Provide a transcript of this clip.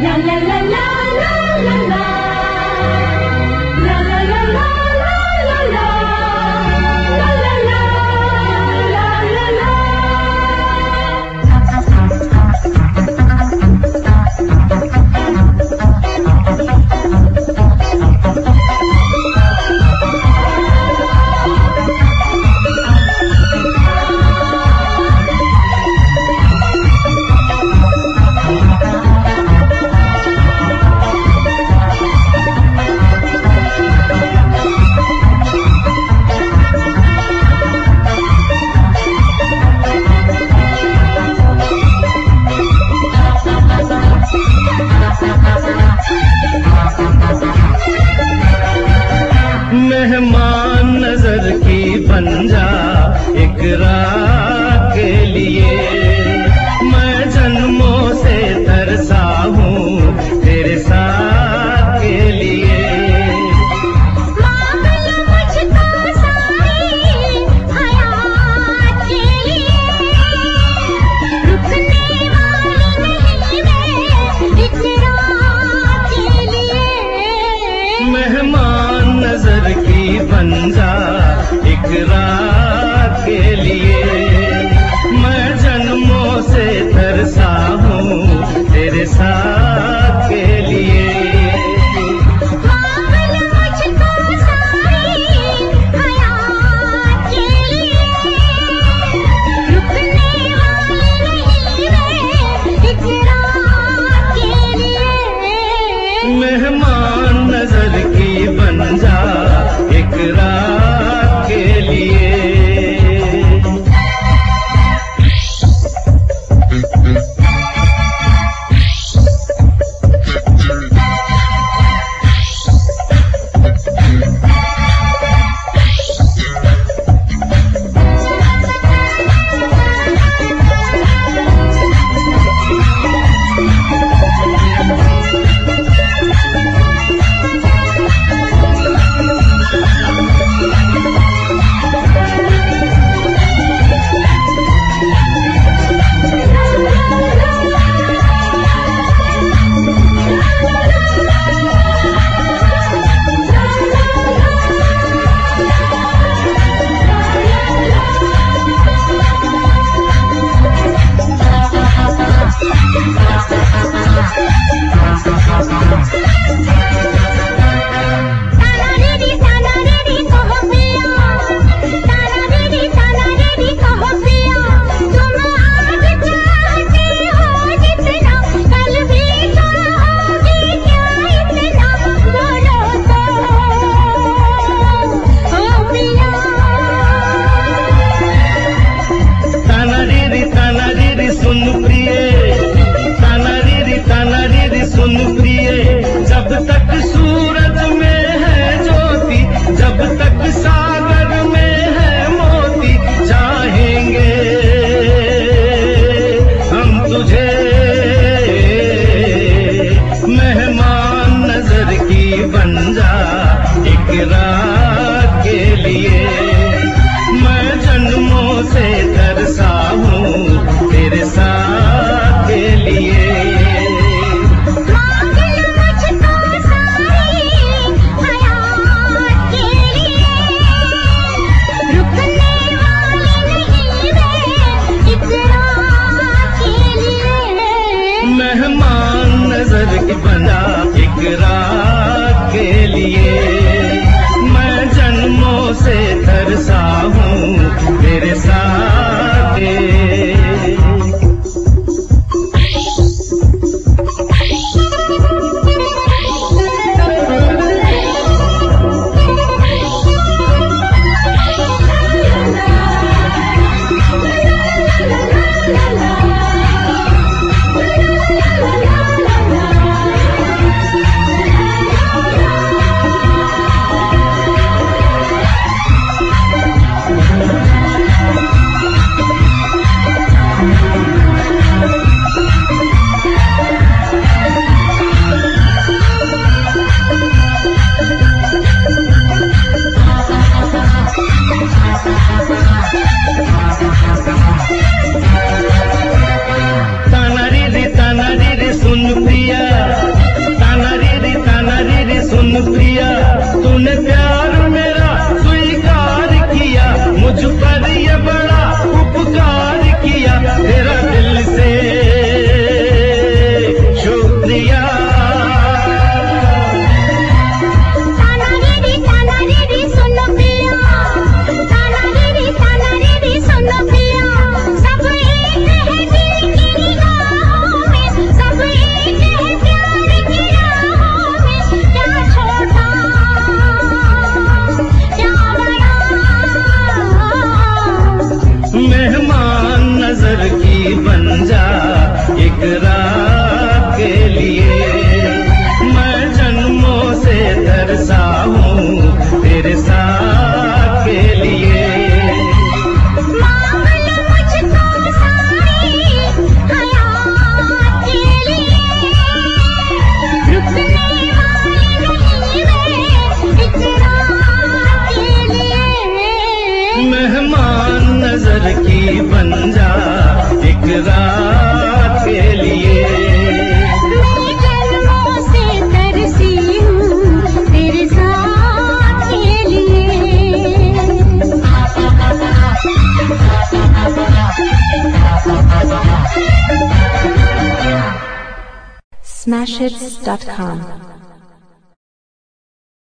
मेहमान नजर की बन जा एक रात के लिए, मैं जन्मों से तरसा हूँ तेरे साथ के लिए। मेहमान नजर की बन जा एक रात के लिए, मैं जन्मों से तरसा हूँ तेरे साथ के लिए। मेहमान नजर की बन जा एक रात के लिए। सुन प्रिय, जब तक सूरज में है ज्योति, जब तक सागर में है मोती, चाहेंगे हम तुझे मेहमान नजर की बन जा एक रात के लिए। मैं जन्मों से तरसा हूँ तेरे साथ के लिए। मेहमान नजर की बना एक रात के लिए, मैं जन्मों से तरसा हूँ तेरे साथ के। smashhits.com.